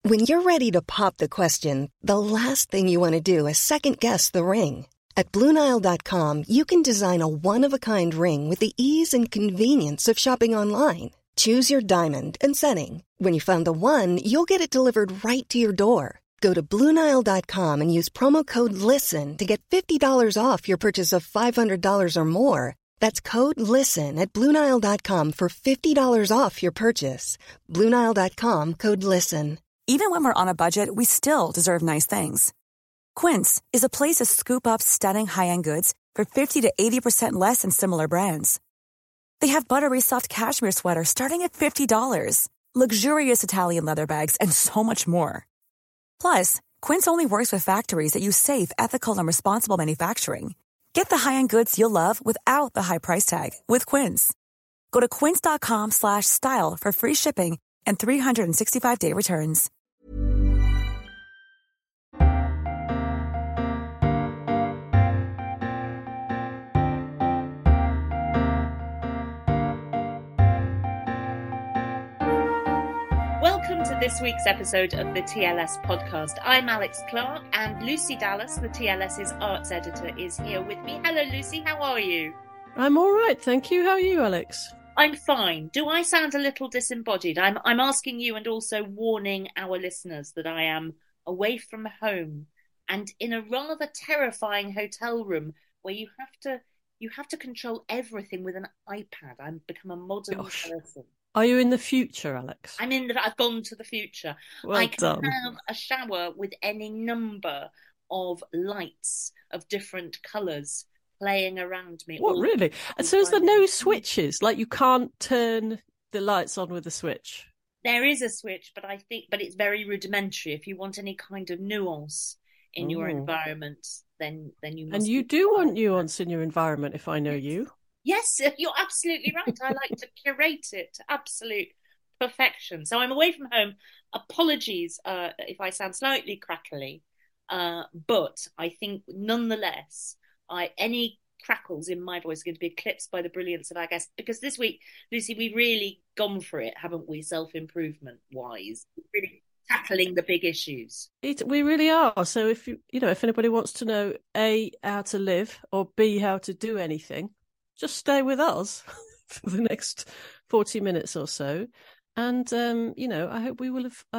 When you're ready to pop the question, the last thing you want to do is second-guess the ring. At BlueNile.com, you can design a one-of-a-kind ring with the ease and convenience of shopping online. Choose your diamond and setting. When you find the one, you'll get it delivered right to your door. Go to BlueNile.com and use promo code LISTEN to get $50 off your purchase of $500 or more. That's code LISTEN at BlueNile.com for $50 off your purchase. BlueNile.com, code LISTEN. Even when we're on a budget, we still deserve nice things. Quince is a place to scoop up stunning high-end goods for 50 to 80% less than similar brands. They have buttery soft cashmere sweaters starting at $50, luxurious Italian leather bags, and so much more. Plus, Quince only works with factories that use safe, ethical, and responsible manufacturing. Get the high-end goods you'll love without the high price tag with Quince. Go to quince.com/style for free shipping and 365-day returns. Welcome to this week's episode of the TLS podcast. I'm Alex Clark, and Lucy Dallas, the TLS's arts editor, is here with me. Hello, Lucy. How are you? I'm all right, thank you. How are you, Alex? I'm fine. Do I sound a little disembodied? I'm asking you and also warning our listeners that I am away from home and in a rather terrifying hotel room where you have to control everything with an iPad. I've become a modern person. Are you in the future, Alex? I've gone to the future. Well I can done. have a shower with any number of lights of different colours playing around me. What, really? And so is there no switches? Like you can't turn the lights on with a switch? There is a switch, but it's very rudimentary. If you want any kind of nuance in your environment, then you must. And you do want nuance in your environment, if I know you. Yes, you're absolutely right. I like to curate it to absolute perfection. So I'm away from home. Apologies if I sound slightly crackly, but I think nonetheless, any crackles in my voice are going to be eclipsed by the brilliance of our guest. Because this week, Lucy, we've really gone for it, haven't we? Self-improvement wise, really tackling the big issues. We really are. So if if anybody wants to know A, how to live, or B, how to do anything, just stay with us for the next 40 minutes or so. And I hope we will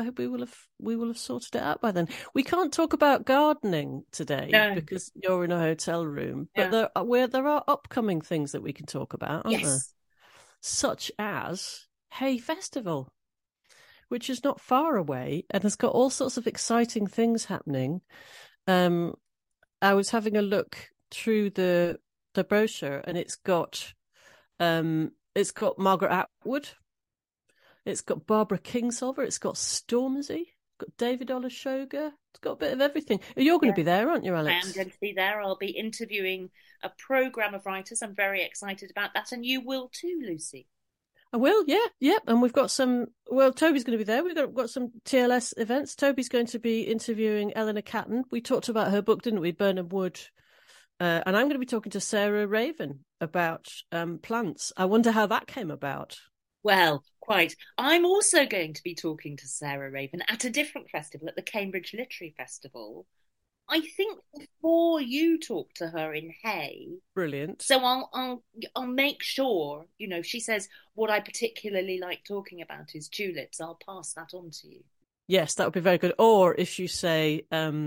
have sorted it out by then. We can't talk about gardening today because you're in a hotel room. But there are upcoming things that we can talk about, aren't there? Such as Hay Festival, which is not far away and has got all sorts of exciting things happening. I was having a look through the brochure, and it's got Margaret Atwood. It's got Barbara Kingsolver. It's got Stormzy. It's got David Olusoga. It's got a bit of everything. You're going to be there, aren't you, Alex? I am going to be there. I'll be interviewing a programme of writers. I'm very excited about that. And you will too, Lucy. I will, yeah. And we've got some... Well, Toby's going to be there. We've got some TLS events. Toby's going to be interviewing Eleanor Catton. We talked about her book, didn't we? Birnam Wood. And I'm going to be talking to Sarah Raven about plants. I wonder how that came about. Well, quite. I'm also going to be talking to Sarah Raven at a different festival, at the Cambridge Literary Festival. I think before you talk to her in Hay. Brilliant. So I'll make sure, she says what I particularly like talking about is tulips. I'll pass that on to you. Yes, that would be very good. Or if you say,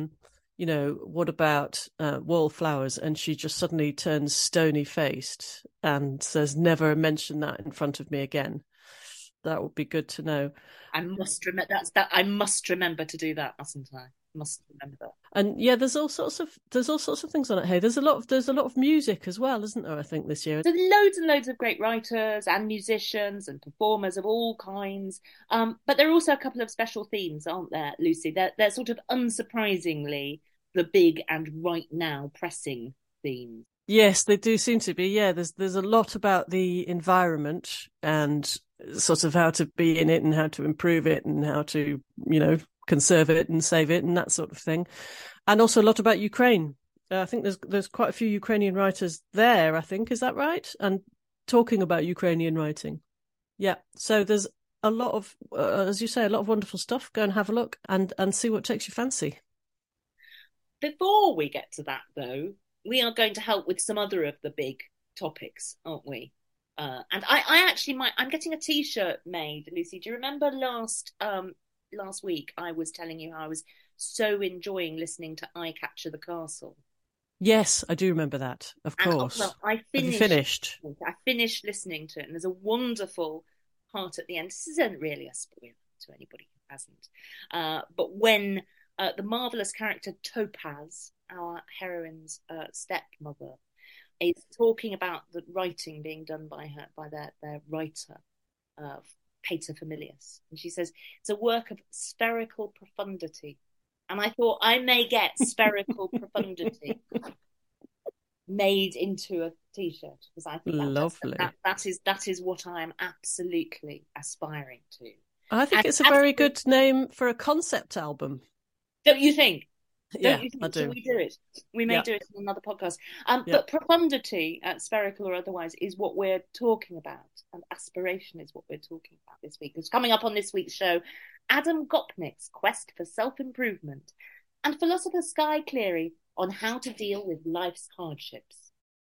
what about wallflowers? And she just suddenly turns stony-faced and says, never mention that in front of me again. That would be good to know. I must remember to do that, mustn't I? Must remember that. And yeah, there's all sorts of things on it. Hey, there's a lot of music as well, isn't there? I think this year. There's loads and loads of great writers and musicians and performers of all kinds. But there are also a couple of special themes, aren't there, Lucy? They're sort of unsurprisingly the big and right now pressing themes. Yes, they do seem to be. Yeah, there's a lot about the environment and sort of how to be in it and how to improve it and how to, conserve it and save it and that sort of thing. And also a lot about Ukraine. I think there's quite a few Ukrainian writers there, I think. Is that right? And talking about Ukrainian writing. Yeah. So there's a lot of, as you say, a lot of wonderful stuff. Go and have a look and see what takes your fancy. Before we get to that, though, we are going to help with some other of the big topics, aren't we? And I actually might. I'm getting a T-shirt made, Lucy. Do you remember last week I was telling you how I was so enjoying listening to I Capture the Castle? Yes, I do remember that. Of course. Well, I Have you finished? I finished listening to it, and there's a wonderful part at the end. This isn't really a spoiler to anybody who hasn't. But when the marvelous character Topaz, our heroine's stepmother, is talking about the writing being done by their writer, Pater Familius, and she says it's a work of spherical profundity. And I thought I may get spherical profundity made into a T-shirt, because I think lovely. That is what I am absolutely aspiring to. I think it's a very good name for a concept album. Don't you think? Yeah, you think? I do. So we do it. We may do it in another podcast. But profundity, spherical or otherwise, is what we're talking about, and aspiration is what we're talking about this week. Because coming up on this week's show, Adam Gopnik's quest for self-improvement, and philosopher Skye Cleary on how to deal with life's hardships.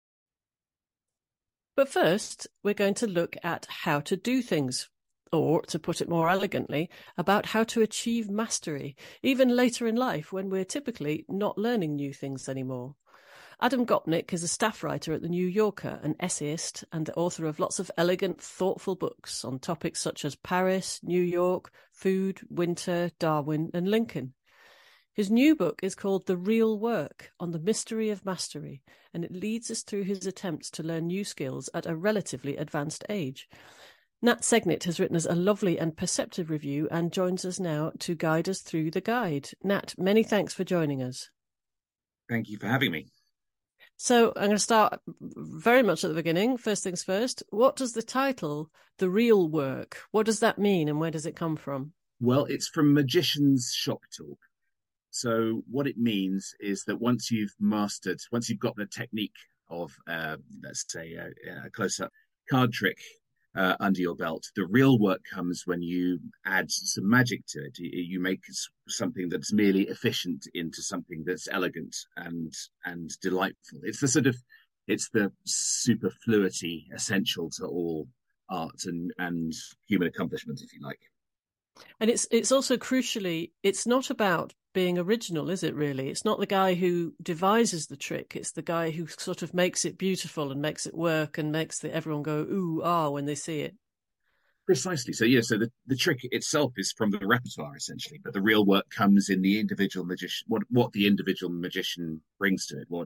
But first, we're going to look at how to do things, or, to put it more elegantly, about how to achieve mastery, even later in life when we're typically not learning new things anymore. Adam Gopnik is a staff writer at The New Yorker, an essayist, and the author of lots of elegant, thoughtful books on topics such as Paris, New York, food, winter, Darwin, and Lincoln. His new book is called The Real Work, on the mystery of mastery, and it leads us through his attempts to learn new skills at a relatively advanced age. Nat Segnit has written us a lovely and perceptive review and joins us now to guide us through the guide. Nat, many thanks for joining us. Thank you for having me. So I'm going to start very much at the beginning. First things first, what does the title, The Real Work, what does that mean and where does it come from? Well, it's from Magician's Shop Talk. So what it means is that once you've got the technique of, let's say, a close-up card trick under your belt, the real work comes when you add some magic to it. You make something that's merely efficient into something that's elegant and delightful. It's the superfluity essential to all art and human accomplishment, if you like. And it's also crucially, it's not about being original, is it really? It's not the guy who devises the trick. It's the guy who sort of makes it beautiful and makes it work and makes everyone go, ooh, ah, when they see it. Precisely. So, so the trick itself is from the repertoire, essentially, but the real work comes in the individual magician, what the individual magician brings to it, what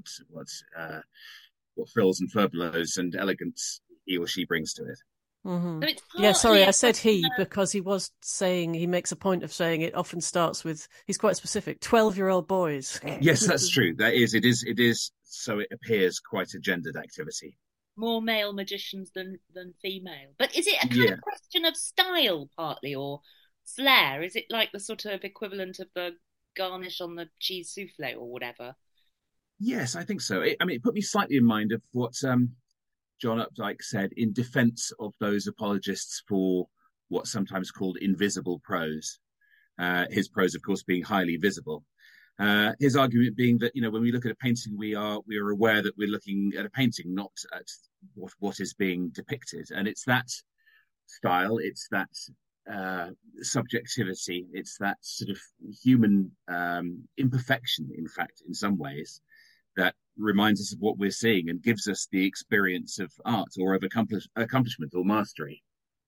frills and furbelows and elegance he or she brings to it. Mm-hmm. Yeah, sorry, I said he because he was saying, he makes a point of saying it often starts with, he's quite specific, 12-year-old boys. Yes, that's true. It is. So it appears quite a gendered activity. More male magicians than female. But is it a kind of question of style partly, or flair? Is it like the sort of equivalent of the garnish on the cheese souffle or whatever? Yes, I think so. It put me slightly in mind of what John Updike said in defense of those apologists for what's sometimes called invisible prose. His prose, of course, being highly visible. His argument being that, when we look at a painting, we are aware that we're looking at a painting, not at what is being depicted. And it's that style, it's that subjectivity, it's that sort of human imperfection, in fact, in some ways, that reminds us of what we're seeing and gives us the experience of art or of accomplishment or mastery.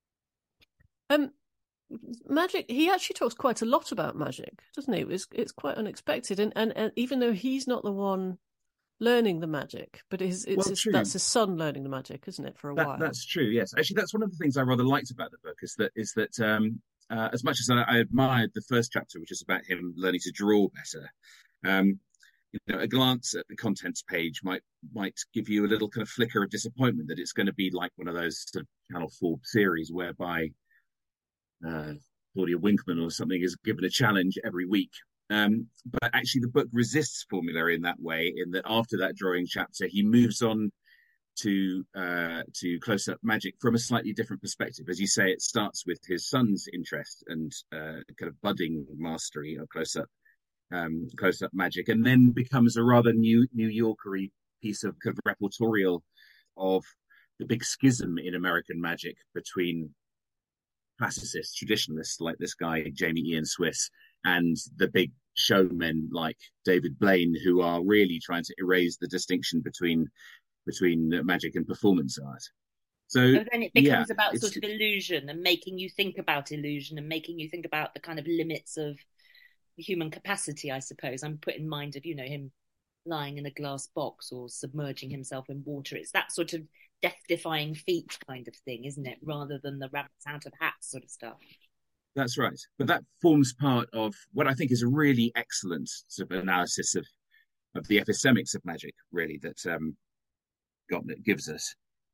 Magic, he actually talks quite a lot about magic, doesn't he? It's quite unexpected, and even though he's not the one learning the magic, but that's his son learning the magic, isn't it, for a while? That's true, yes. Actually, that's one of the things I rather liked about the book, is that as much as I admired the first chapter, which is about him learning to draw better, a glance at the contents page might give you a little kind of flicker of disappointment that it's going to be like one of those sort of Channel 4 series whereby Claudia Winkman or something is given a challenge every week. But actually the book resists formula in that way, in that after that drawing chapter, he moves on to close-up magic from a slightly different perspective. As you say, it starts with his son's interest and kind of budding mastery of close-up magic, and then becomes a rather New Yorkery piece of kind of reportorial of the big schism in American magic between classicists, traditionalists like this guy Jamie Ian Swiss, and the big showmen like David Blaine, who are really trying to erase the distinction between magic and performance art. So then it becomes about sort of illusion and making you think about illusion and making you think about the kind of limits of human capacity, I suppose. I'm put in mind of, him lying in a glass box or submerging himself in water. It's that sort of death-defying feat kind of thing, isn't it? Rather than the rabbits out of hats sort of stuff. That's right. But that forms part of what I think is a really excellent sort of analysis of the epistemics of magic, really, that Gopnik gives us.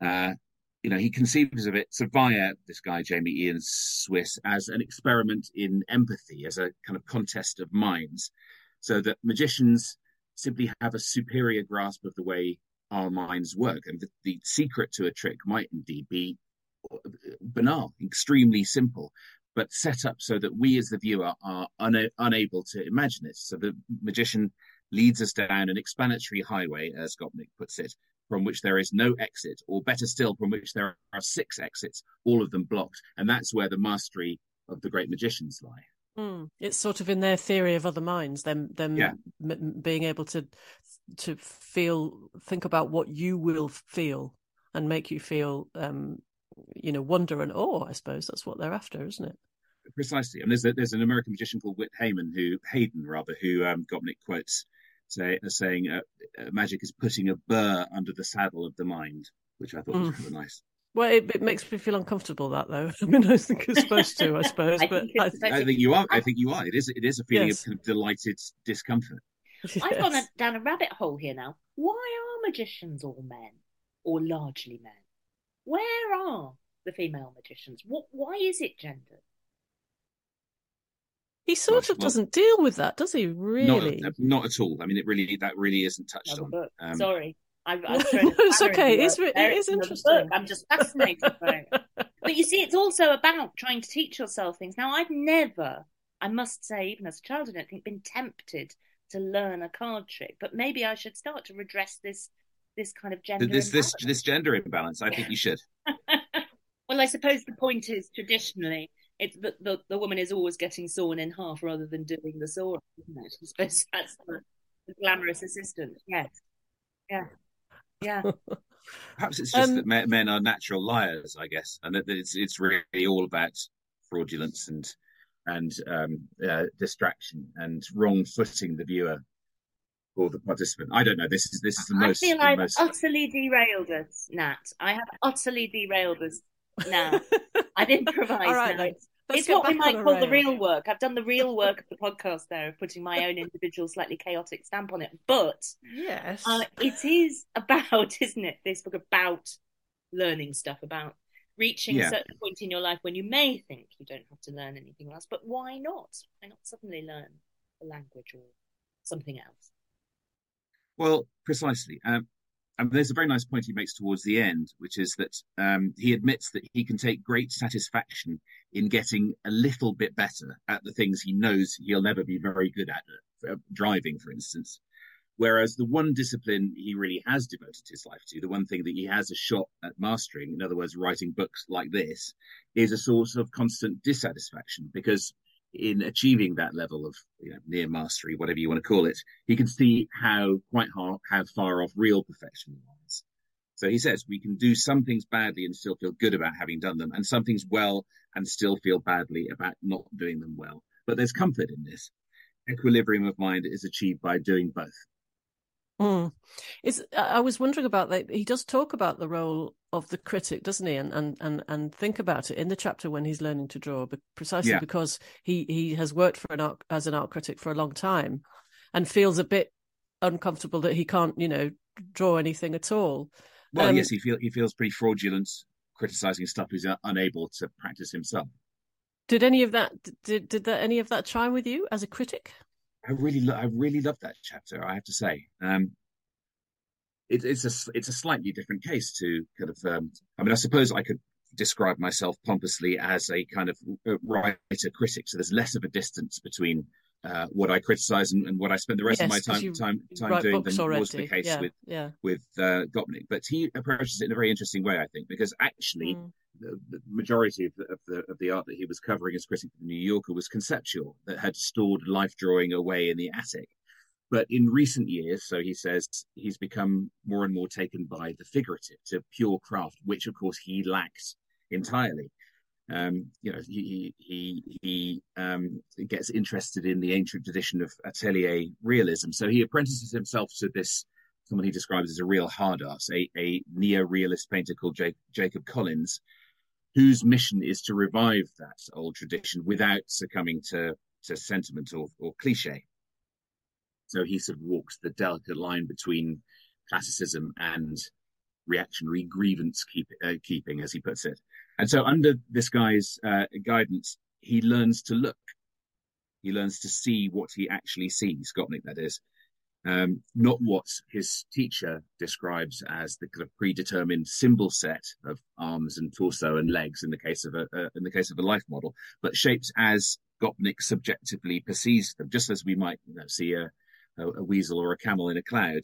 He conceives of it via this guy, Jamie Ian Swiss, as an experiment in empathy, as a kind of contest of minds, so that magicians simply have a superior grasp of the way our minds work. And the secret to a trick might indeed be banal, extremely simple, but set up so that we as the viewer are unable to imagine it. So the magician leads us down an explanatory highway, as Gopnik puts it, from which there is no exit, or better still, from which there are 6 exits, all of them blocked. And that's where the mastery of the great magicians lie. It's sort of in their theory of other minds, them being able to think about what you will feel and make you feel, wonder and awe. I suppose that's what they're after, isn't it? Precisely. And there's an American magician called Whit Hayden, who Gopnik quotes saying magic is putting a burr under the saddle of the mind, which I thought was kind of nice. Well, it makes me feel uncomfortable, that, though. I mean, I think it's supposed to, I suppose. I think you are. It is a feeling of kind of delighted discomfort. Yes. I've gone down a rabbit hole here now. Why are magicians all men, or largely men? Where are the female magicians? Why is it gendered? He sort of doesn't deal with that, does he? Really? Not at all. I mean, that really isn't touched on. Sorry. No, it's okay. It is interesting. I'm just fascinated by it. But you see, it's also about trying to teach yourself things. Now, I've never, I must say, even as a child, I don't think, been tempted to learn a card trick. But maybe I should start to redress this kind of gender imbalance. This gender imbalance. I think you should. Well, I suppose the point is, traditionally, it's the woman is always getting sawn in half rather than doing the sawing, isn't it? I suppose that's the glamorous assistant. Yes. Yeah. Yeah. Perhaps it's just that men are natural liars, I guess, and that it's really all about fraudulence and distraction and wrong-footing the viewer or the participant. I don't know. This is the most. I feel I've utterly derailed us, Nat. I have utterly derailed us now. I've improvised. All right, now. It's what we might call the real work. I've done the real work of the podcast there, of putting my own individual, slightly chaotic stamp on it. But yes, it is about, isn't it? This book about learning stuff, about reaching a certain point in your life when you may think you don't have to learn anything else. But why not? Why not suddenly learn a language or something else? Well, precisely. And there's a very nice point he makes towards the end, which is that he admits that he can take great satisfaction in getting a little bit better at the things he knows he'll never be very good at, driving, for instance. Whereas the one discipline he really has devoted his life to, the one thing that he has a shot at mastering, in other words, writing books like this, is a source of constant dissatisfaction, because in achieving that level of near mastery, whatever you want to call it, he can see how far off real perfection lies. So he says we can do some things badly and still feel good about having done them, and some things well and still feel badly about not doing them well. But there's comfort in this. Equilibrium of mind is achieved by doing both. I was wondering about that. He does talk about the role of the critic, doesn't he? And think about it in the chapter when he's learning to draw, but precisely because he has worked as an art critic for a long time, and feels a bit uncomfortable that he can't, draw anything at all. Well, yes, he feels pretty fraudulent criticizing stuff he's unable to practice himself. Did any of that any of that chime with you as a critic? I really loved that chapter, I have to say. it's a slightly different case to kind of. I mean, I suppose I could describe myself pompously as a kind of writer critic. So there's less of a distance between what I criticize and what I spend the rest of my time doing than already. was the case with Gopnik. But he approaches it in a very interesting way, I think, because actually the majority of the art that he was covering as critic for the New Yorker was conceptual, that had stored life drawing away in the attic. But in recent years, so he says, he's become more and more taken by the figurative, to pure craft, which of course he lacked entirely. He gets interested in the ancient tradition of atelier realism. So he apprentices himself to this, someone he describes as a real hard ass, a neo-realist painter called Jacob Collins, whose mission is to revive that old tradition without succumbing to sentiment or cliche. So he sort of walks the delicate line between classicism and reactionary grievance keeping, as he puts it. And so under this guy's guidance, he learns to look. He learns to see what he actually sees, Gopnik, that is. Not what his teacher describes as the kind of predetermined symbol set of arms and torso and legs in the case of a life model, but shapes as Gopnik subjectively perceives them, just as we might see a weasel or a camel in a cloud.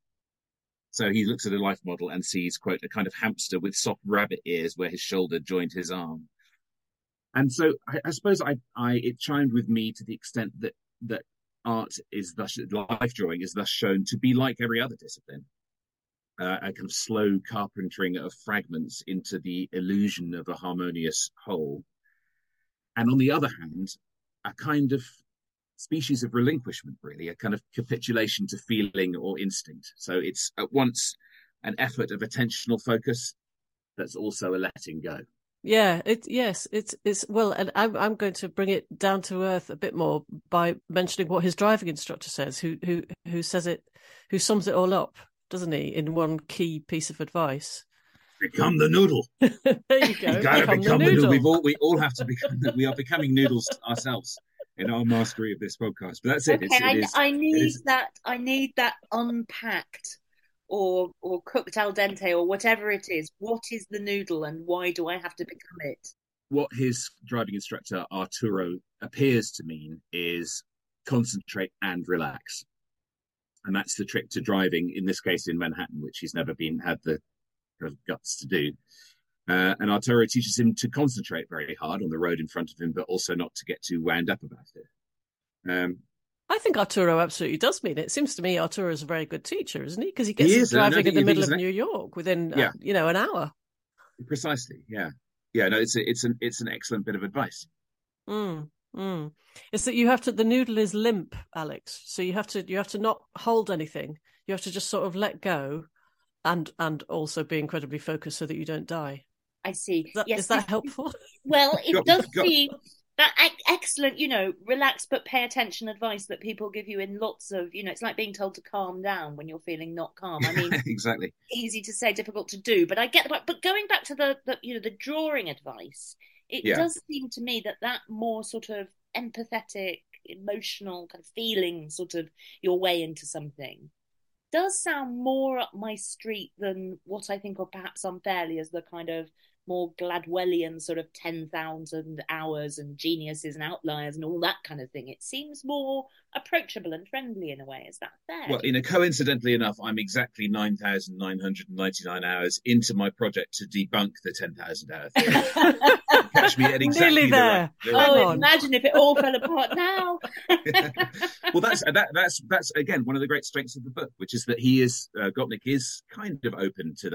So he looks at a life model and sees, quote, a kind of hamster with soft rabbit ears where his shoulder joined his arm. And so I suppose it chimed with me to the extent that art is thus, life drawing is thus shown to be like every other discipline, a kind of slow carpentering of fragments into the illusion of a harmonious whole. And on the other hand, a kind of species of relinquishment, really, a kind of capitulation to feeling or instinct. So it's at once an effort of attentional focus that's also a letting go. Yeah, it's well, and I'm going to bring it down to earth a bit more by mentioning what his driving instructor says, who sums it all up, doesn't he, in one key piece of advice? Become the noodle. There you go. You gotta become the noodle. We all have to become. We are becoming noodles ourselves in our mastery of this podcast. But that's it. Okay, I need that unpacked or cooked al dente or whatever it is. What is the noodle and why do I have to become it? What his driving instructor Arturo appears to mean is concentrate and relax, and that's the trick to driving. In this case, in Manhattan, which he's never had the kind of guts to do. And Arturo teaches him to concentrate very hard on the road in front of him, but also not to get too wound up about it. I think Arturo absolutely does mean it. It seems to me Arturo is a very good teacher, isn't he? Because he gets driving in the middle of New York within an hour. Precisely, yeah. No, it's an excellent bit of advice. It's that you have to. The noodle is limp, Alex. So you have to not hold anything. You have to just sort of let go, and also be incredibly focused so that you don't die. I see. Is that helpful? Well, it does seem that excellent, relax but pay attention advice that people give you in lots of, it's like being told to calm down when you're feeling not calm. I mean, exactly. Easy to say, difficult to do, but I get that. But going back to the drawing advice, it does seem to me that more sort of empathetic, emotional kind of feeling, sort of your way into something, does sound more up my street than what I think of perhaps unfairly as the kind of more Gladwellian sort of 10,000 hours and geniuses and outliers and all that kind of thing. It seems more approachable and friendly in a way. Is that fair? Well, coincidentally enough, I'm exactly 9,999 hours into my project to debunk the 10,000 hour theory. Catch me at exactly nearly there. Imagine if it all fell apart now. Well, that's again one of the great strengths of the book, which is that Gopnik is kind of open to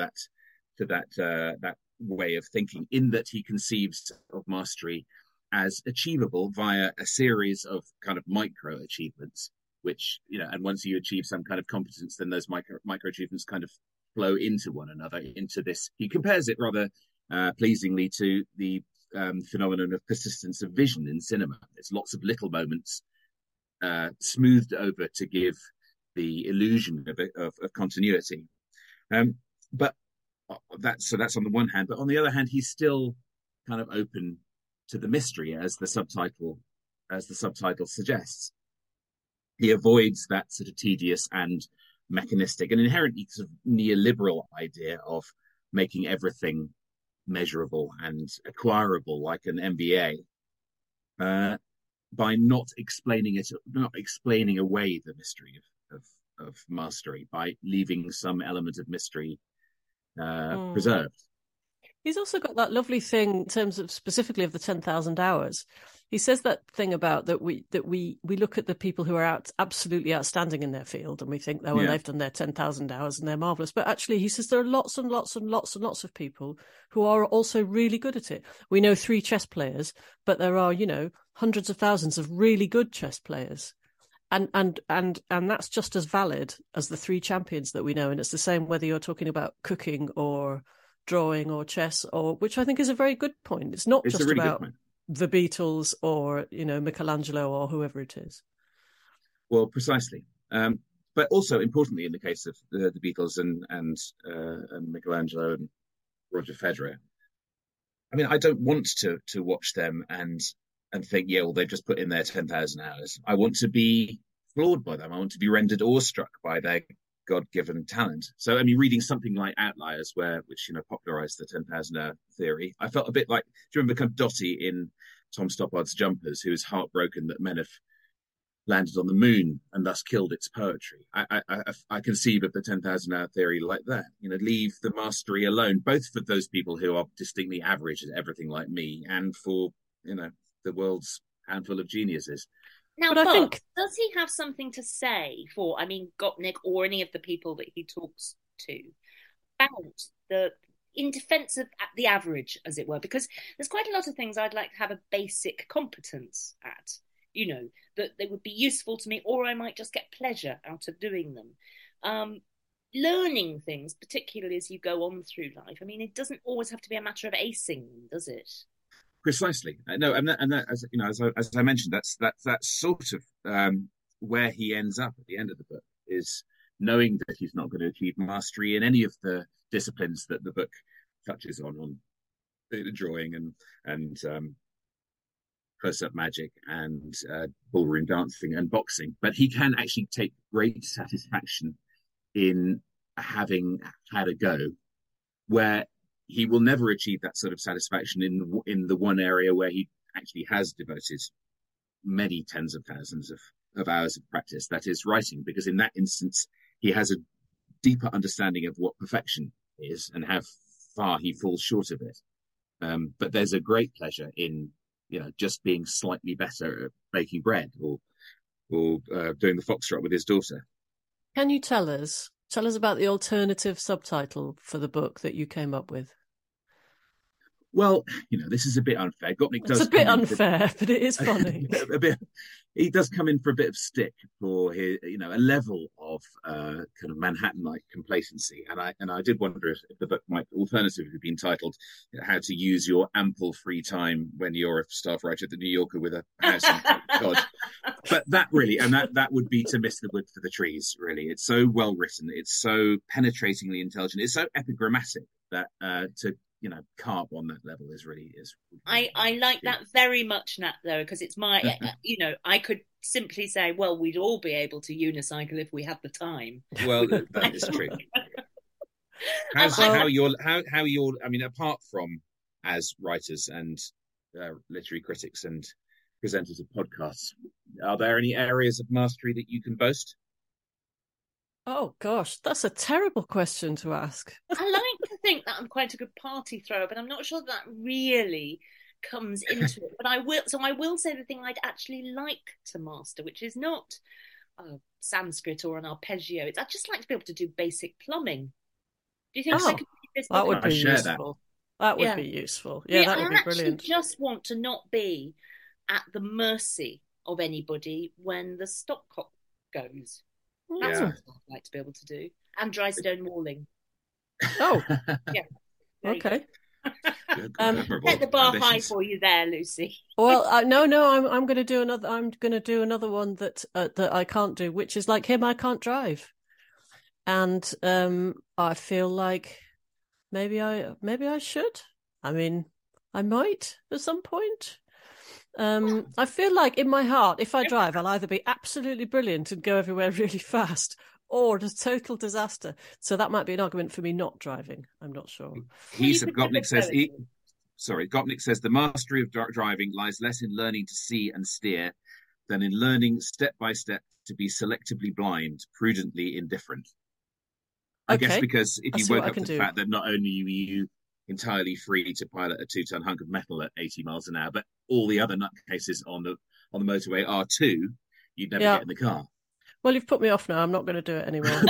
that way of thinking, in that he conceives of mastery as achievable via a series of kind of micro achievements, which, and once you achieve some kind of competence, then those micro achievements kind of flow into one another, into this. He compares it rather pleasingly to the phenomenon of persistence of vision in cinema. There's lots of little moments smoothed over to give the illusion of continuity. But that's on the one hand, but on the other hand, he's still kind of open to the mystery, as the subtitle suggests. He avoids that sort of tedious and mechanistic and inherently sort of neoliberal idea of making everything measurable and acquirable, like an MBA, by not explaining away the mystery of mastery, by leaving some element of mystery preserved. He's also got that lovely thing in terms of specifically of the 10,000 hours. He says that thing about that we look at the people who are absolutely outstanding in their field and we think, oh, well, they've done their 10,000 hours and they're marvelous. But actually, he says there are lots and lots and lots and lots of people who are also really good at it. We know 3 chess players, but there are, hundreds of thousands of really good chess players. And that's just as valid as the 3 champions that we know. And it's the same whether you're talking about cooking or drawing or chess, or which I think is a very good point. It's not just really about the Beatles or Michelangelo or whoever it is. Well, precisely. But also importantly, in the case of the Beatles and Michelangelo and Roger Federer, I mean, I don't want to watch them and think, yeah, well, they've just put in their 10,000 hours. I want to be floored by them. I want to be rendered awestruck by their God-given talent. So, I mean, reading something like Outliers, which popularized the 10,000 hour theory, I felt a bit like, do you remember kind of Dottie in Tom Stoppard's Jumpers, who was heartbroken that men have landed on the moon and thus killed its poetry? I conceive of the 10,000 hour theory like that. Leave the mastery alone, both for those people who are distinctly average at everything like me, and for the world's handful of geniuses. Now, but I think, does he have something to say for, Gopnik or any of the people that he talks to about in defense of the average, as it were? Because there's quite a lot of things I'd like to have a basic competence at, that they would be useful to me, or I might just get pleasure out of doing them. Learning things, particularly as you go on through life. I mean, it doesn't always have to be a matter of acing them, does it? Precisely. No, and that as I mentioned, that's sort of where he ends up at the end of the book, is knowing that he's not going to achieve mastery in any of the disciplines that the book touches on drawing and close-up magic and ballroom dancing and boxing. But he can actually take great satisfaction in having had a go where he will never achieve that sort of satisfaction in the one area where he actually has devoted many tens of thousands of hours of practice, that is writing, because in that instance, he has a deeper understanding of what perfection is and how far he falls short of it. But there's a great pleasure in, just being slightly better at baking bread or doing the foxtrot with his daughter. Can you tell us about the alternative subtitle for the book that you came up with? Well, this is a bit unfair. Gopnik does. It's a bit unfair, but it is funny. He does come in for a bit of stick for his, a level of kind of Manhattan-like complacency, and I did wonder if the book might alternatively be entitled "How to Use Your Ample Free Time When You're a Staff Writer at the New Yorker with a House in Cape Cod." But that really, and that would be to miss the wood for the trees. Really, it's so well written, it's so penetratingly intelligent, it's so epigrammatic that to carp on that level is really. I like that very much, Nat, though, because it's my, I could simply say, well, we'd all be able to unicycle if we had the time. Well, that is true. How you're, I mean, apart from as writers and literary critics and presenters of podcasts, are there any areas of mastery that you can boast? Oh, gosh, that's a terrible question to ask. I like to think that I'm quite a good party thrower, but I'm not sure that really comes into it. But I will say the thing I'd actually like to master, which is not Sanskrit or an arpeggio. I'd just like to be able to do basic plumbing. Do you think I could do this? That would be useful. That would be useful. Yeah, that would be brilliant. I just want to not be at the mercy of anybody when the stopcock goes. That's what I'd like to be able to do. And dry stone walling. Oh. Yeah. Okay. Set the bar high for you there, Lucy. Well, no, I'm going to do another. I'm going to do another one that I can't do, which is like him. I can't drive, and I feel like maybe I should. I mean, I might at some point. I feel like in my heart, if I drive, I'll either be absolutely brilliant and go everywhere really fast, or a total disaster. So that might be an argument for me not driving. I'm not sure. Gopnik says the mastery of driving lies less in learning to see and steer than in learning step by step to be selectively blind, prudently indifferent. I guess because if you woke up to the fact that not only are you entirely free to pilot a 2-ton hunk of metal at 80 miles an hour, but all the other nutcases on the motorway are too, you'd never get in the car. Well, you've put me off now. I'm not going to do it anymore.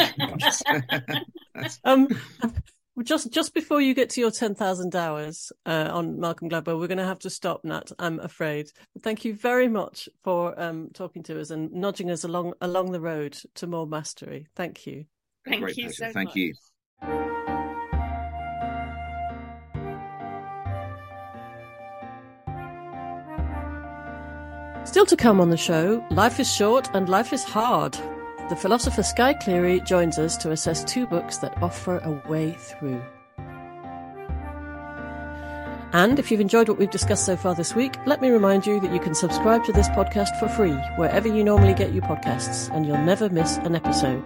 Just before you get to your 10,000 hours on Malcolm Gladwell, we're going to have to stop, Nat, I'm afraid. But thank you very much for talking to us and nudging us along the road to more mastery. Thank you. Thank you so much. Thank you. Still to come on the show, life is short and life is hard. The philosopher Skye Cleary joins us to assess 2 books that offer a way through. And if you've enjoyed what we've discussed so far this week, let me remind you that you can subscribe to this podcast for free wherever you normally get your podcasts, and you'll never miss an episode.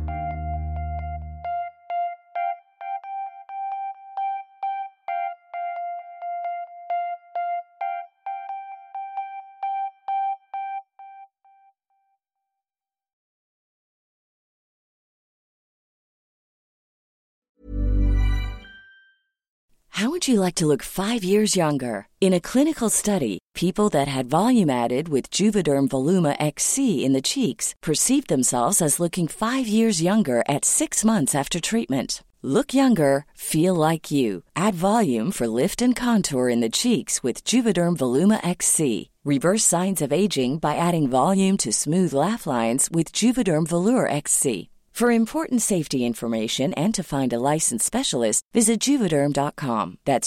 How would you like to look 5 years younger? In a clinical study, people that had volume added with Juvederm Voluma XC in the cheeks perceived themselves as looking 5 years younger at 6 months after treatment. Look younger, feel like you. Add volume for lift and contour in the cheeks with Juvederm Voluma XC. Reverse signs of aging by adding volume to smooth laugh lines with Juvederm Volure XC. For important safety information and to find a licensed specialist, visit Juvederm.com. That's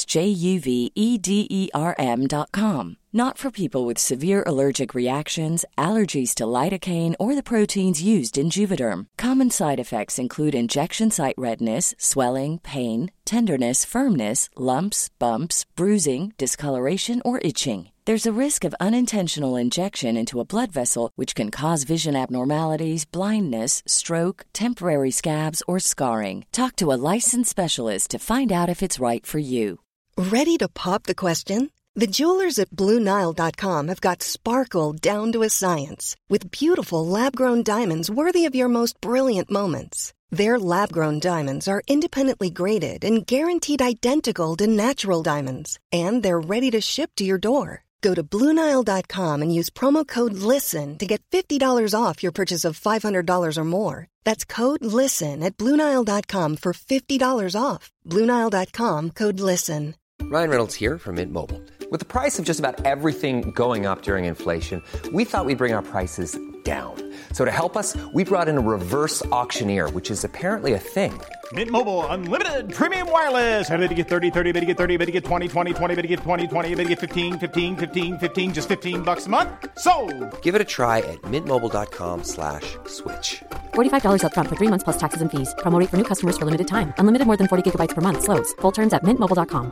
JUVEDERM.com. Not for people with severe allergic reactions, allergies to lidocaine, or the proteins used in Juvederm. Common side effects include injection site redness, swelling, pain, tenderness, firmness, lumps, bumps, bruising, discoloration, or itching. There's a risk of unintentional injection into a blood vessel, which can cause vision abnormalities, blindness, stroke, temporary scabs, or scarring. Talk to a licensed specialist to find out if it's right for you. Ready to pop the question? The jewelers at BlueNile.com have got sparkle down to a science with beautiful lab-grown diamonds worthy of your most brilliant moments. Their lab-grown diamonds are independently graded and guaranteed identical to natural diamonds, and they're ready to ship to your door. Go to BlueNile.com and use promo code LISTEN to get $50 off your purchase of $500 or more. That's code LISTEN at BlueNile.com for $50 off. BlueNile.com, code LISTEN. Ryan Reynolds here from Mint Mobile. With the price of just about everything going up during inflation, we thought we'd bring our prices down. So to help us, we brought in a reverse auctioneer, which is apparently a thing. Mint Mobile Unlimited Premium Wireless. How to get 30, 30, bit to get 30, bit to get 20, 20, 20, bit to get 20, 20, bit to get 15, 15, 15, 15, just $15 a month? Sold! Give it a try at mintmobile.com/switch. $45 up front for 3 months plus taxes and fees. Promo rate for new customers for limited time. Unlimited more than 40 gigabytes per month. Slows full terms at mintmobile.com.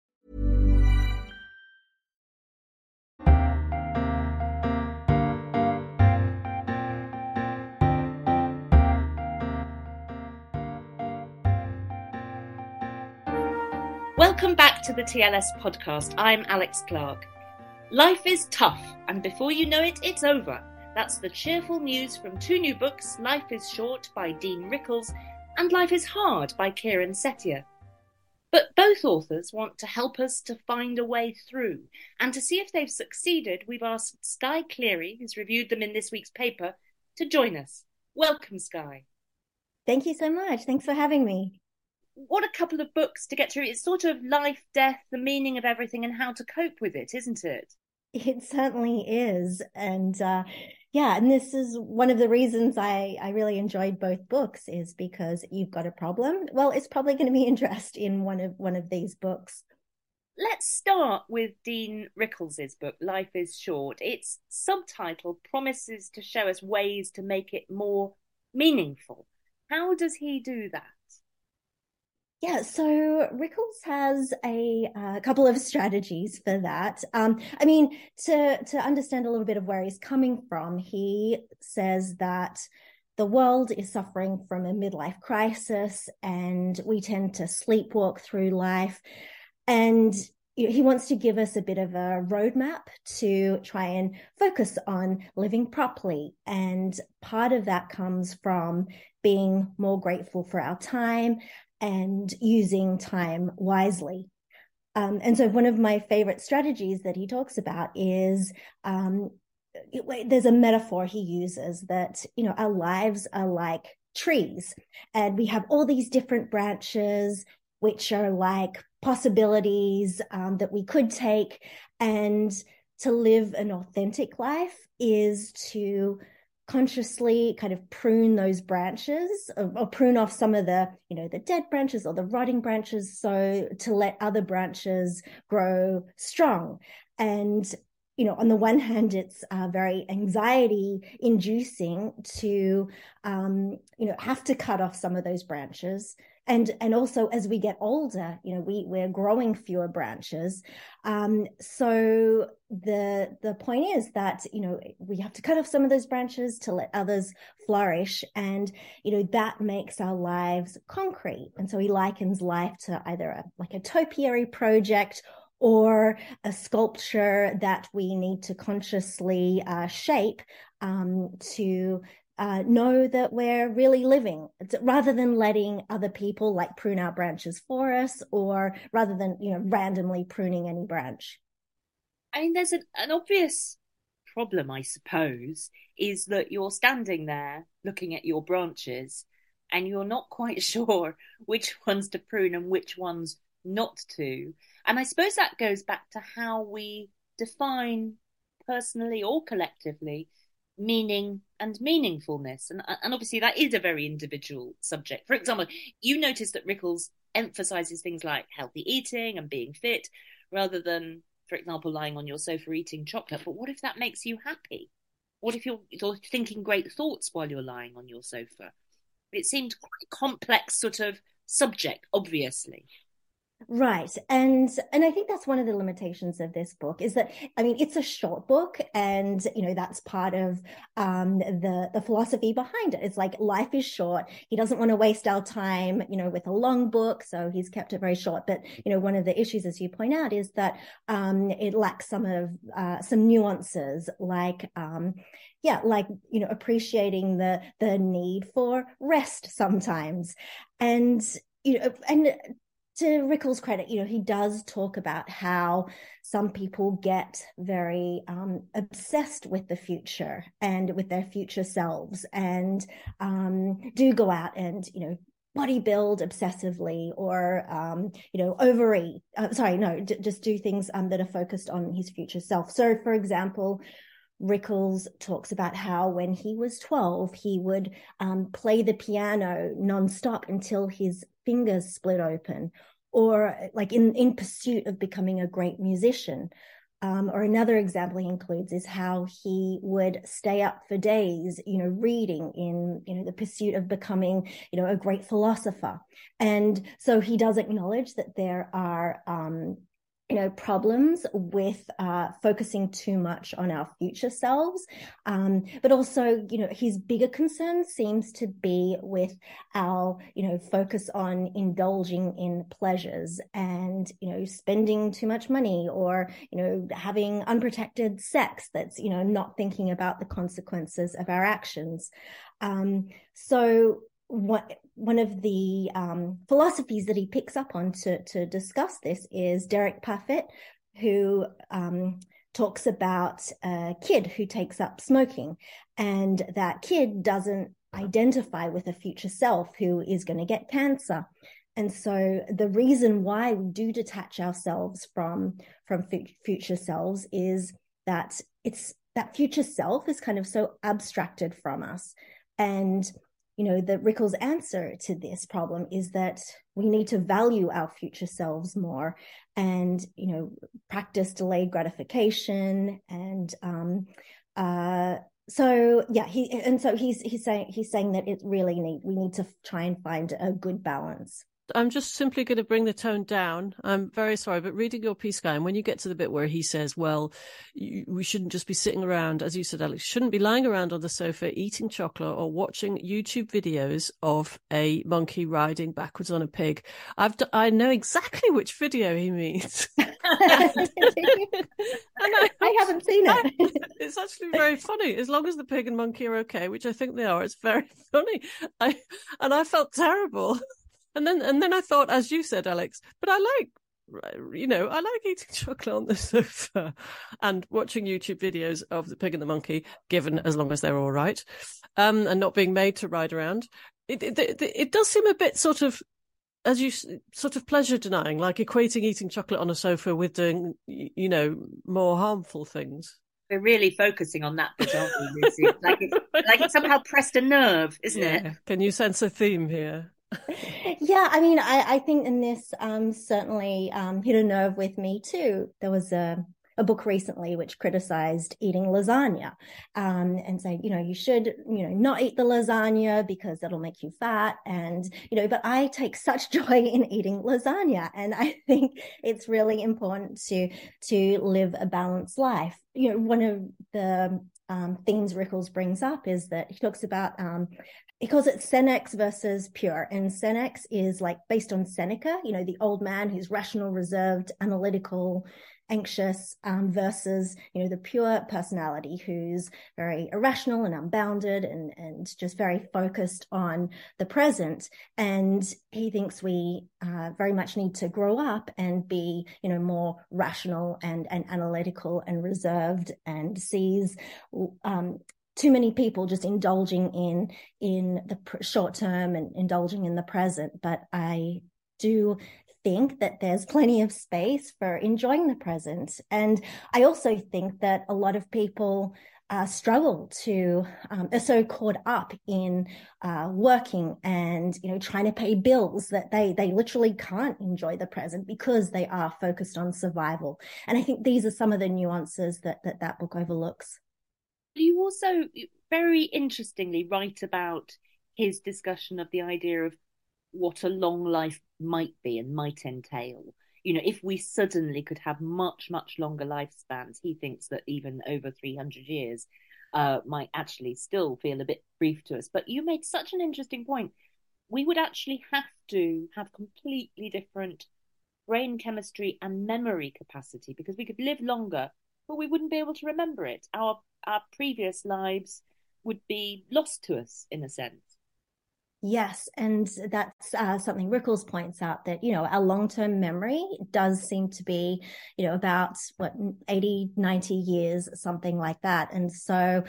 Welcome back to the TLS podcast. I'm Alex Clark. Life is tough, and before you know it, it's over. That's the cheerful news from 2 new books, Life is Short by Dean Rickles and Life is Hard by Kieran Setia. But both authors want to help us to find a way through, and to see if they've succeeded, we've asked Skye Cleary, who's reviewed them in this week's paper, to join us. Welcome, Skye. Thank you so much. Thanks for having me. What a couple of books to get through. It's sort of life, death, the meaning of everything, and how to cope with it, isn't it? It certainly is. And and this is one of the reasons I really enjoyed both books, is because you've got a problem. Well, it's probably going to be interest in one of these books. Let's start with Dean Rickles' book, Life is Short. Its subtitle promises to show us ways to make it more meaningful. How does he do that? Yeah, so Rickles has a couple of strategies for that. To understand a little bit of where he's coming from, he says that the world is suffering from a midlife crisis and we tend to sleepwalk through life. And he wants to give us a bit of a roadmap to try and focus on living properly. And part of that comes from being more grateful for our time and using time wisely. And so one of my favorite strategies that he talks about is there's a metaphor he uses that, our lives are like trees and we have all these different branches, which are like possibilities that we could take. And to live an authentic life is to consciously kind of prune those branches or prune off some of the, the dead branches or the rotting branches, so to let other branches grow strong. And on the one hand, it's very anxiety inducing to, have to cut off some of those branches. And also as we get older, we're growing fewer branches. So the point is that, we have to cut off some of those branches to let others flourish. And, that makes our lives concrete. And so he likens life to either a topiary project or a sculpture that we need to consciously shape to know that we're really living, rather than letting other people prune our branches for us, or rather than randomly pruning any branch. I mean, there's an obvious problem, I suppose, is that you're standing there looking at your branches and you're not quite sure which ones to prune and which ones not to. And I suppose that goes back to how we define personally or collectively meaning and meaningfulness. And obviously that is a very individual subject. For example, you notice that Rickles emphasizes things like healthy eating and being fit rather than, for example, lying on your sofa eating chocolate. But what if that makes you happy? What if you're thinking great thoughts while you're lying on your sofa? It seemed quite a complex sort of subject, obviously. Right. And I think that's one of the limitations of this book is that, it's a short book and, that's part of the philosophy behind it. It's like life is short. He doesn't want to waste our time, with a long book. So he's kept it very short. But, one of the issues, as you point out, is that it lacks some nuances appreciating the need for rest sometimes. And to Rickles' credit, he does talk about how some people get very obsessed with the future and with their future selves and do go out and, bodybuild obsessively or, overeat. Just do things that are focused on his future self. So, for example, Rickles talks about how when he was 12, he would play the piano nonstop until his fingers split open, or in pursuit of becoming a great musician. Or another example he includes is how he would stay up for days, reading in, the pursuit of becoming, a great philosopher. And so he does acknowledge that there are, problems with focusing too much on our future selves. But also, his bigger concern seems to be with our, focus on indulging in pleasures and, spending too much money or, having unprotected sex that's, not thinking about the consequences of our actions. So one of the philosophies that he picks up on to discuss this is Derek Parfit, who talks about a kid who takes up smoking, and that kid doesn't identify with a future self who is going to get cancer. And so the reason why we do detach ourselves from future selves is that that future self is kind of so abstracted from us. And the Rickles' answer to this problem is that we need to value our future selves more and, practice delayed gratification. And he's saying that we need to try and find a good balance. I'm just simply going to bring the tone down. I'm very sorry, but reading your piece, Guy, and when you get to the bit where he says, well, we shouldn't just be sitting around, as you said, Alex, shouldn't be lying around on the sofa eating chocolate or watching YouTube videos of a monkey riding backwards on a pig. I know exactly which video he means. I haven't seen it. It's actually very funny. As long as the pig and monkey are okay, which I think they are, it's very funny. I felt terrible. And then I thought, as you said, Alex, but I like eating chocolate on the sofa and watching YouTube videos of the pig and the monkey, given as long as they're all right, and not being made to ride around. It does seem a bit sort of, as you sort of pleasure denying, like equating eating chocolate on a sofa with doing, more harmful things. We're really focusing on that bit, aren't we, Lucy? like it somehow pressed a nerve, isn't it? Can you sense a theme here? Yeah, I mean, I think in this certainly hit a nerve with me too. There was a book recently which criticized eating lasagna and said, you should, not eat the lasagna because it'll make you fat. And, but I take such joy in eating lasagna. And I think it's really important to live a balanced life. One of the themes Rickles brings up is that he talks about he calls it Senex versus pure. And Senex is like based on Seneca, the old man who's rational, reserved, analytical, anxious, versus, the pure personality who's very irrational and unbounded and just very focused on the present. And he thinks we very much need to grow up and be, more rational and analytical and reserved, and sees too many people just indulging in the short term and indulging in the present. But I do think that there's plenty of space for enjoying the present. And I also think that a lot of people struggle to, are so caught up in working and, trying to pay bills that they literally can't enjoy the present because they are focused on survival. And I think these are some of the nuances that book overlooks. You also very interestingly write about his discussion of the idea of what a long life might be and might entail. If we suddenly could have much, much longer lifespans, he thinks that even over 300 years might actually still feel a bit brief to us. But you made such an interesting point. We would actually have to have completely different brain chemistry and memory capacity, because we could live longer, but we wouldn't be able to remember it. Our previous lives would be lost to us, in a sense. Yes, and that's something Rickles points out, that, our long-term memory does seem to be, about 80, 90 years, something like that. And so,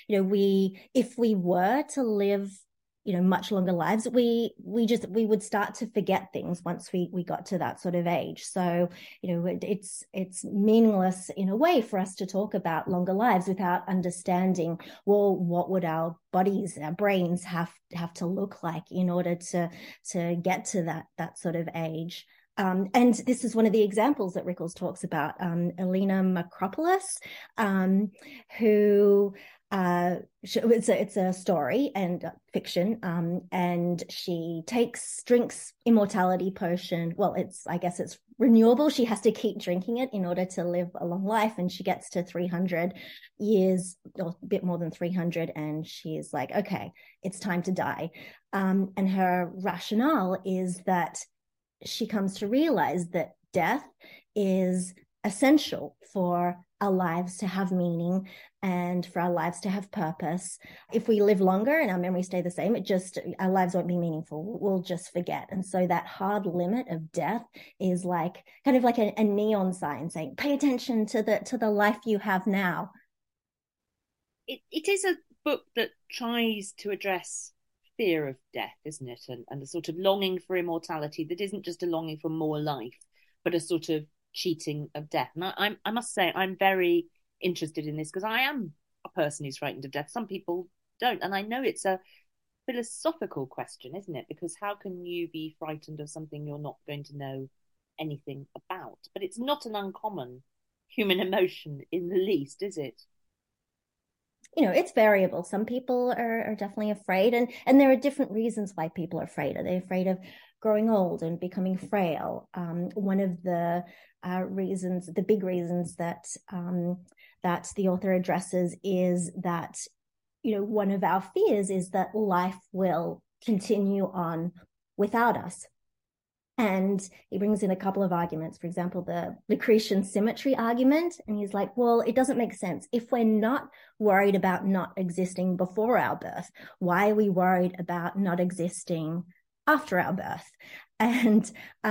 if we were to live, much longer lives, we would start to forget things once we got to that sort of age. So, it's meaningless in a way for us to talk about longer lives without understanding, well, what would our bodies, our brains have to look like in order to get to that sort of age. And this is one of the examples that Rickles talks about, Elena Macropoulos, who it's a story and fiction, and she drinks immortality potion. Well, I guess it's renewable. She has to keep drinking it in order to live a long life, and she gets to 300 years, or a bit more than 300, and she's like, okay, it's time to die. And her rationale is that she comes to realize that death is essential for our lives to have meaning and for our lives to have purpose. If we live longer and our memories stay the same, our lives won't be meaningful. We'll just forget. And so that hard limit of death is kind of like a neon sign saying, pay attention to the life you have now. It is a book that tries to address fear of death, isn't it? And a sort of longing for immortality that isn't just a longing for more life, but a sort of cheating of death. And I must say, I'm very interested in this because I am a person who's frightened of death. Some people don't. And I know it's a philosophical question, isn't it? Because how can you be frightened of something you're not going to know anything about? But it's not an uncommon human emotion in the least, is it? It's variable. Some people are definitely afraid, and there are different reasons why people are afraid. Are they afraid of growing old and becoming frail. One of the reasons, the big reasons that that the author addresses is that, one of our fears is that life will continue on without us. And he brings in a couple of arguments, for example, the Lucretian symmetry argument. And he's like, well, it doesn't make sense. If we're not worried about not existing before our birth, why are we worried about not existing after our birth? And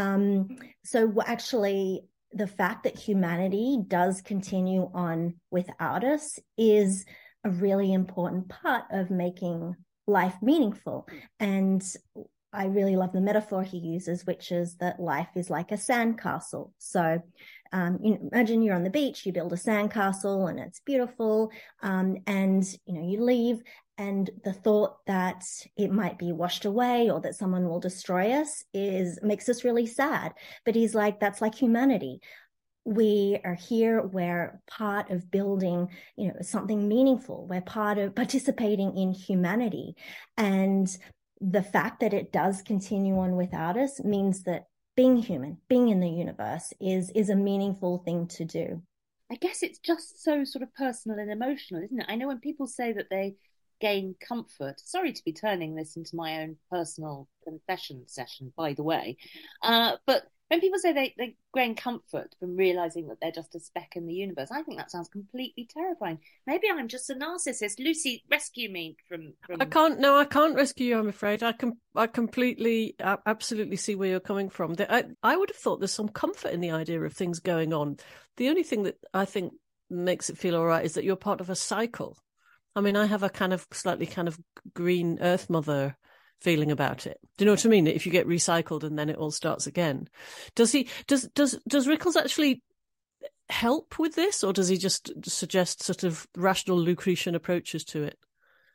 so actually, the fact that humanity does continue on without us is a really important part of making life meaningful. And I really love the metaphor he uses, which is that life is like a sandcastle. So imagine you're on the beach, you build a sandcastle and it's beautiful. And, you leave, and the thought that it might be washed away or that someone will destroy us makes us really sad. But he's like, that's like humanity. We are here, we're part of building, something meaningful. We're part of participating in humanity. And the fact that it does continue on without us means that being human, being in the universe is a meaningful thing to do. I guess it's just so sort of personal and emotional, isn't it? I know when people say that they gain comfort, sorry to be turning this into my own personal confession session, by the way, but when people say they gain comfort from realizing that they're just a speck in the universe, I think that sounds completely terrifying. Maybe I'm just a narcissist. Lucy, rescue me from... I can't rescue you, I'm afraid. I completely, absolutely see where you're coming from. I would have thought there's some comfort in the idea of things going on. The only thing that I think makes it feel all right is that you're part of a cycle. I mean, I have a slightly green Earth Mother feeling about it. Do you know what I mean? If you get recycled and then it all starts again. Does Rickles actually help with this, or does he just suggest sort of rational Lucretian approaches to it?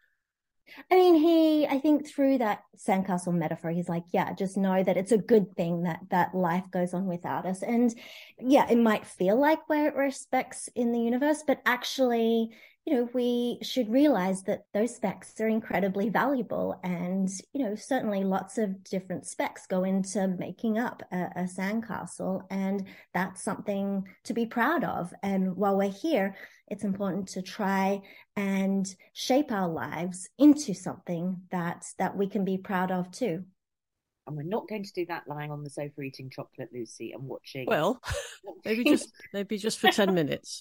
I mean, I think through that sandcastle metaphor, he's like, yeah, just know that it's a good thing that life goes on without us. And yeah, it might feel like we're specks in the universe, but actually, we should realize that those specks are incredibly valuable. And, certainly lots of different specks go into making up a sandcastle. And that's something to be proud of. And while we're here, it's important to try and shape our lives into something that we can be proud of too. And we're not going to do that lying on the sofa eating chocolate, Lucy, and watching. Well, maybe just for 10 minutes.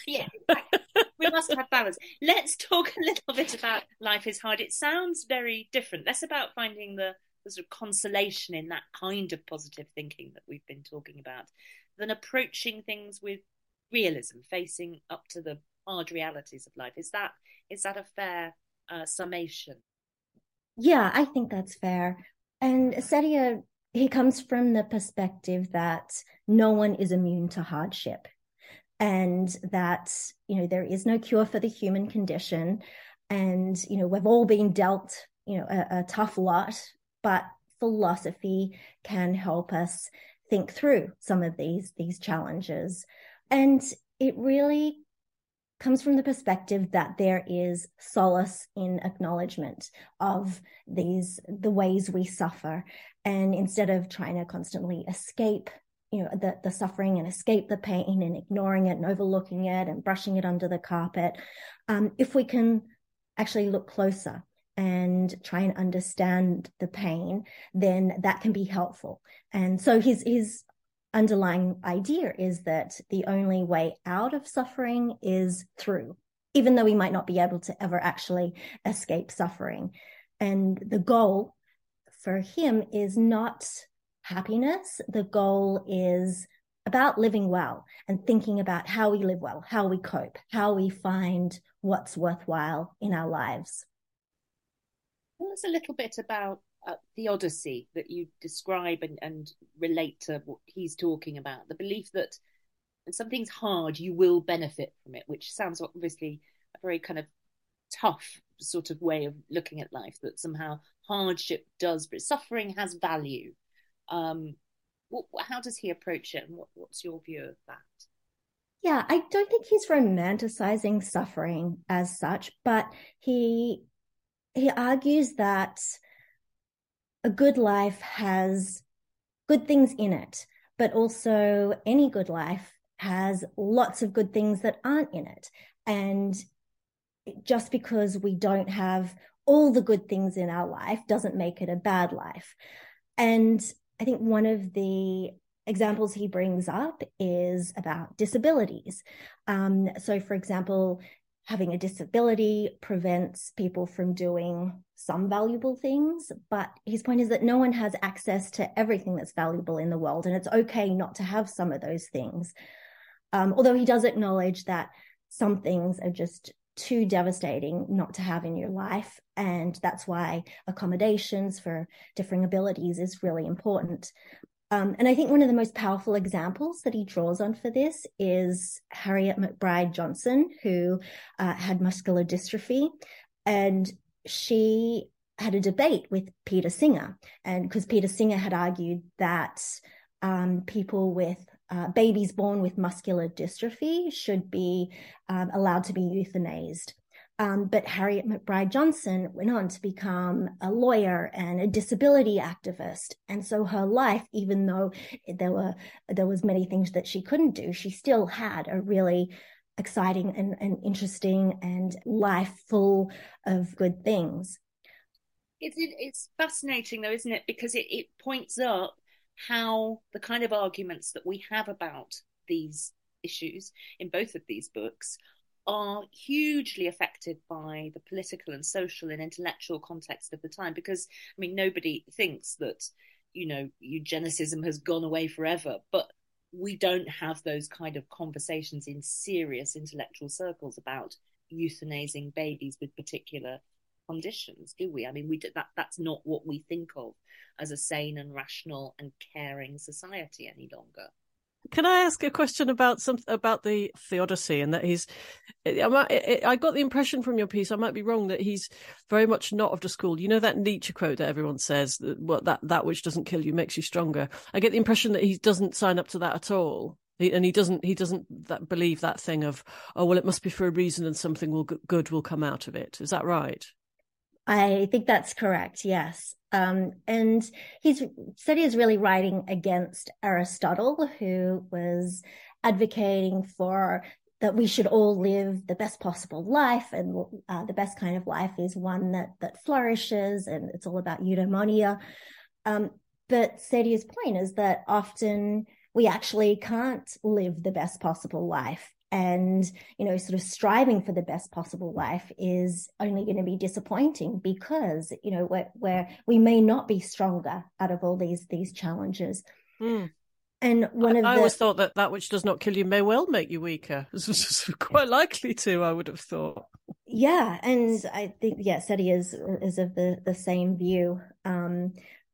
We must have balance. Let's talk a little bit about Life is Hard. It sounds very different, less about finding the sort of consolation in that kind of positive thinking that we've been talking about, than approaching things with realism, facing up to the hard realities of life. Is that a fair summation? Yeah, I think that's fair. And Setia, he comes from the perspective that no one is immune to hardship, and that, there is no cure for the human condition. And, we've all been dealt, a tough lot, but philosophy can help us think through some of these challenges. And it really comes from the perspective that there is solace in acknowledgement of the ways we suffer. And instead of trying to constantly escape, the suffering and escape the pain and ignoring it and overlooking it and brushing it under the carpet, if we can actually look closer and try and understand the pain, then that can be helpful. And so his underlying idea is that the only way out of suffering is through, even though we might not be able to ever actually escape suffering. And the goal for him is not happiness. The goal is about living well and thinking about how we live well, how we cope, how we find what's worthwhile in our lives. Tell us a little bit about the Odyssey that you describe and relate to what he's talking about. The belief that when something's hard, you will benefit from it, which sounds obviously a very kind of tough sort of way of looking at life, that somehow hardship does, but suffering has value. How does he approach it, and what's your view of that? Yeah, I don't think he's romanticizing suffering as such, but he argues that a good life has good things in it, but also any good life has lots of good things that aren't in it. And just because we don't have all the good things in our life doesn't make it a bad life. And I think one of the examples he brings up is about disabilities. So, for example, having a disability prevents people from doing some valuable things, but his point is that no one has access to everything that's valuable in the world, and it's okay not to have some of those things. Although he does acknowledge that some things are just too devastating not to have in your life, and that's why accommodations for differing abilities is really important. And I think one of the most powerful examples that he draws on for this is Harriet McBride Johnson, who had muscular dystrophy, and she had a debate with Peter Singer, and because Peter Singer had argued that people with babies born with muscular dystrophy should be allowed to be euthanized. But Harriet McBride Johnson went on to become a lawyer and a disability activist. And so her life, even though there was many things that she couldn't do, she still had a really exciting and interesting and life full of good things. It's fascinating though, isn't it? Because it points up how the kind of arguments that we have about these issues in both of these books are hugely affected by the political and social and intellectual context of the time. Because, I mean, nobody thinks that, eugenicism has gone away forever, but we don't have those kind of conversations in serious intellectual circles about euthanizing babies with particular conditions, do we? I mean, that's not what we think of as a sane and rational and caring society any longer. Can I ask a question about the theodicy, and that I got the impression from your piece, I might be wrong, that he's very much not of the school. You know that Nietzsche quote that everyone says, that which doesn't kill you makes you stronger. I get the impression that he doesn't sign up to that at all. He doesn't believe that thing of, oh, well, it must be for a reason and something good will come out of it. Is that right? I think that's correct, yes. And he's said he's really writing against Aristotle, who was advocating for that we should all live the best possible life, and the best kind of life is one that flourishes, and it's all about eudaimonia. But Sadia's point is that often we actually can't live the best possible life. And, sort of striving for the best possible life is only going to be disappointing because, where we may not be stronger out of all these challenges. Mm. And I always thought that which does not kill you may well make you weaker. It's quite likely to, I would have thought. Yeah. And I think, Sadia is of the same view. And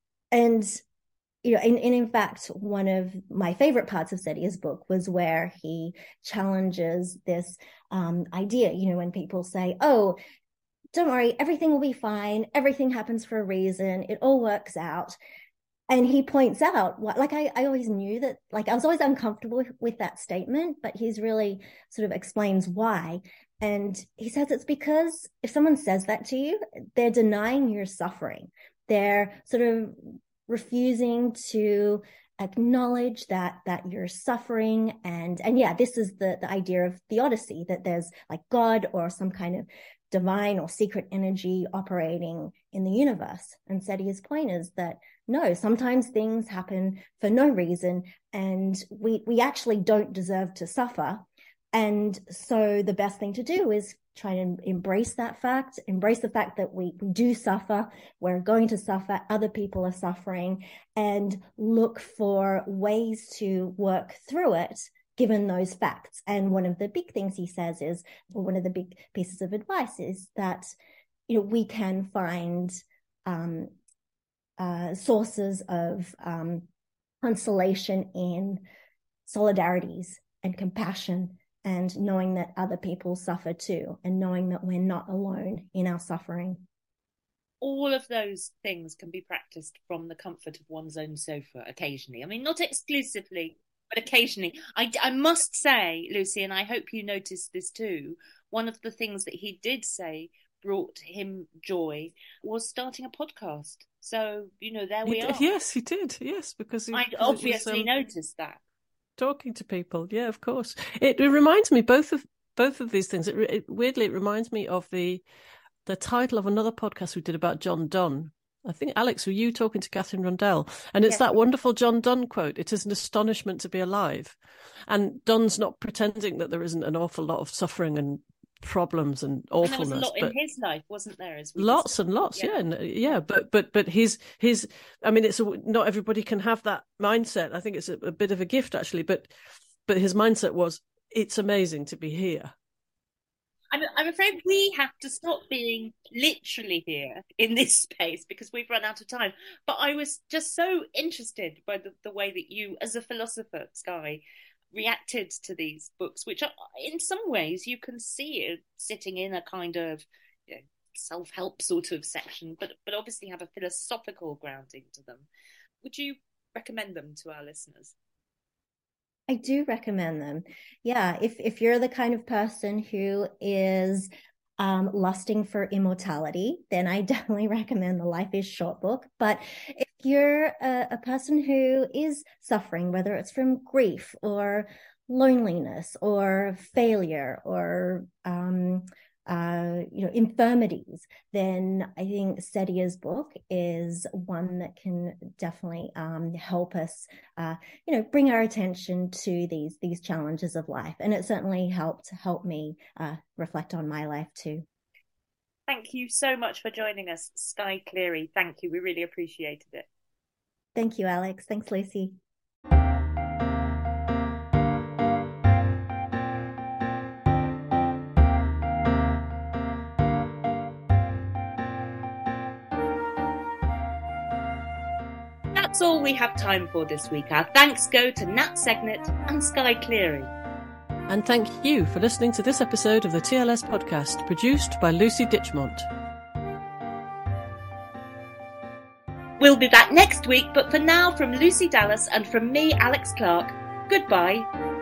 in fact, one of my favorite parts of Sadia's book was where he challenges this idea, when people say, oh, don't worry, everything will be fine. Everything happens for a reason. It all works out. And he points out, I always knew that, I was always uncomfortable with that statement, but he's really sort of explains why. And he says it's because if someone says that to you, they're denying your suffering. They're sort of refusing to acknowledge that you're suffering. And this is the idea of theodicy, that there's God or some kind of divine or secret energy operating in the universe. And Sadia's point is that no, sometimes things happen for no reason, and we actually don't deserve to suffer. And so the best thing to do is try to embrace the fact that we do suffer, we're going to suffer, other people are suffering, and look for ways to work through it given those facts. And one of the big things he says is, or one of the big pieces of advice is that, we can find sources of consolation in solidarities and compassion, and knowing that other people suffer too, and knowing that we're not alone in our suffering. All of those things can be practiced from the comfort of one's own sofa occasionally. I mean, not exclusively, but occasionally. I must say, Lucy, and I hope you noticed this too, one of the things that he did say brought him joy was starting a podcast. So, there we are. Yes, he did. Yes, because I obviously noticed that. Talking to people. Yeah, of course. It reminds me both of these things. Weirdly, it reminds me of the title of another podcast we did about John Donne. I think, Alex, were you talking to Catherine Rundell? And it's that wonderful John Donne quote, "It is an astonishment to be alive." And Donne's not pretending that there isn't an awful lot of suffering and problems and awfulness. And there was a lot in his life, wasn't there? Lots and lots, yeah. But his. I mean, not everybody can have that mindset. I think it's a bit of a gift, actually. But his mindset was, it's amazing to be here. I'm afraid we have to stop being literally here in this space because we've run out of time. But I was just so interested by the way that you, as a philosopher, Skye, reacted to these books, which are, in some ways, you can see it sitting in a kind of self-help sort of section, but obviously have a philosophical grounding to them. Would you recommend them to our listeners? I do recommend them. Yeah, if you're the kind of person who is lusting for immortality, then I definitely recommend the Life is Short book. But if you're a person who is suffering, whether it's from grief or loneliness or failure or infirmities, then I think Sadia's book is one that can definitely help us, bring our attention to these challenges of life. And it certainly helped me reflect on my life too. Thank you so much for joining us, Skye Cleary. Thank you. We really appreciated it. Thank you, Alex. Thanks, Lucy. That's all we have time for this week. Our thanks go to Nat Segnet and Skye Cleary. And thank you for listening to this episode of the TLS podcast, produced by Lucy Ditchmont. We'll be back next week, but for now, from Lucy Dallas and from me, Alex Clark, goodbye.